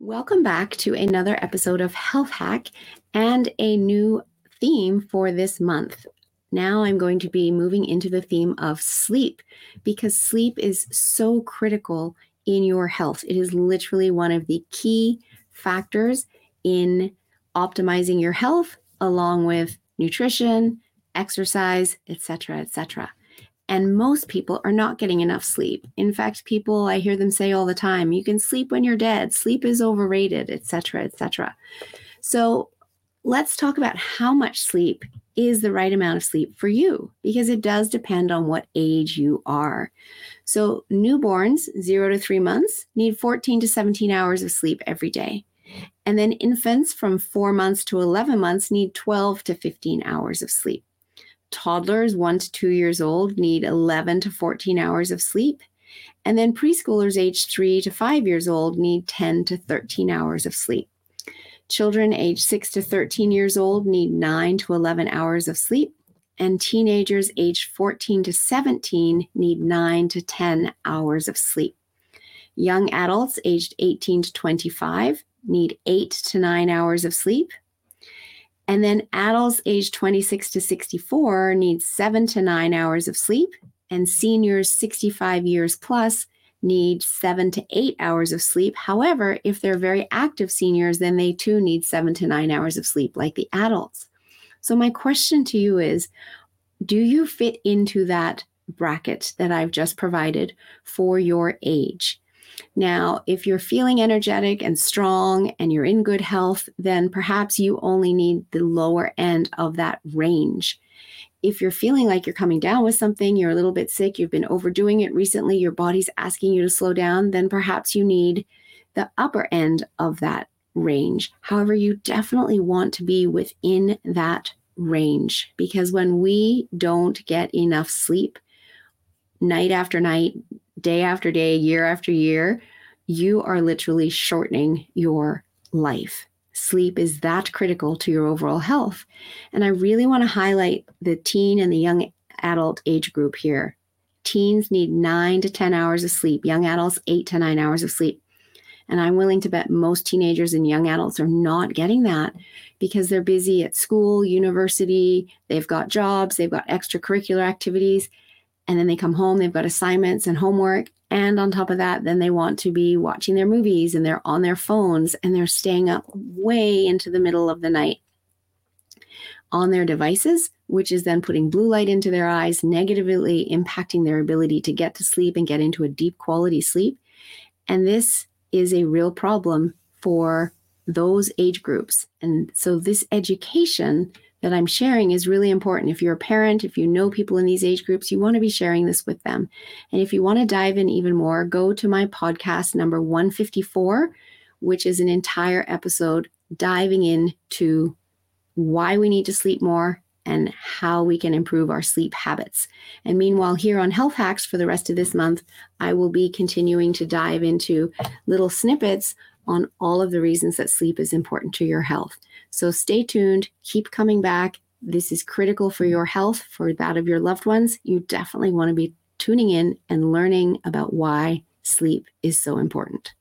Welcome back to another episode of Health Hack and a new theme for this month. Now I'm going to be moving into the theme of sleep because sleep is so critical in your health. It is literally one of the key factors in optimizing your health along with nutrition, exercise, etc., etc. And most people are not getting enough sleep. In fact, people, I hear them say all the time, you can sleep when you're dead, sleep is overrated, etc., etc. So let's talk about how much sleep is the right amount of sleep for you, because it does depend on what age you are. So newborns, 0 to 3 months, need 14 to 17 hours of sleep every day. And then infants from 4 months to 11 months need 12 to 15 hours of sleep. Toddlers 1 to 2 years old need 11 to 14 hours of sleep. And then preschoolers aged 3 to 5 years old need 10 to 13 hours of sleep. Children aged 6 to 13 years old need 9 to 11 hours of sleep. And teenagers aged 14 to 17 need 9 to 10 hours of sleep. Young adults aged 18 to 25 need 8 to 9 hours of sleep. And then adults aged 26 to 64 need 7 to 9 hours of sleep, and seniors 65 years plus need 7 to 8 hours of sleep. However, if they're very active seniors, then they too need 7 to 9 hours of sleep like the adults. So my question to you is, do you fit into that bracket that I've just provided for your age? Now, if you're feeling energetic and strong and you're in good health, then perhaps you only need the lower end of that range. If you're feeling like you're coming down with something, you're a little bit sick, you've been overdoing it recently, your body's asking you to slow down, then perhaps you need the upper end of that range. However, you definitely want to be within that range, because when we don't get enough sleep, night after night, day after day, year after year, you are literally shortening your life. Sleep is that critical to your overall health. And I really want to highlight the teen and the young adult age group here. Teens need 9 to 10 hours of sleep. Young adults, 8 to 9 hours of sleep. And I'm willing to bet most teenagers and young adults are not getting that because they're busy at school, university, they've got jobs, they've got extracurricular activities. And then they come home, they've got assignments and homework. And on top of that, then they want to be watching their movies and they're on their phones and they're staying up way into the middle of the night on their devices, which is then putting blue light into their eyes, negatively impacting their ability to get to sleep and get into a deep quality sleep. And this is a real problem for those age groups. And so this education that I'm sharing is really important. If you're a parent, if you know people in these age groups, you want to be sharing this with them. And if you want to dive in even more, go to my podcast number 154, which is an entire episode diving into why we need to sleep more and how we can improve our sleep habits. And meanwhile, here on Health Hacks for the rest of this month, I will be continuing to dive into little snippets on all of the reasons that sleep is important to your health. So stay tuned, keep coming back. This is critical for your health, for that of your loved ones. You definitely want to be tuning in and learning about why sleep is so important.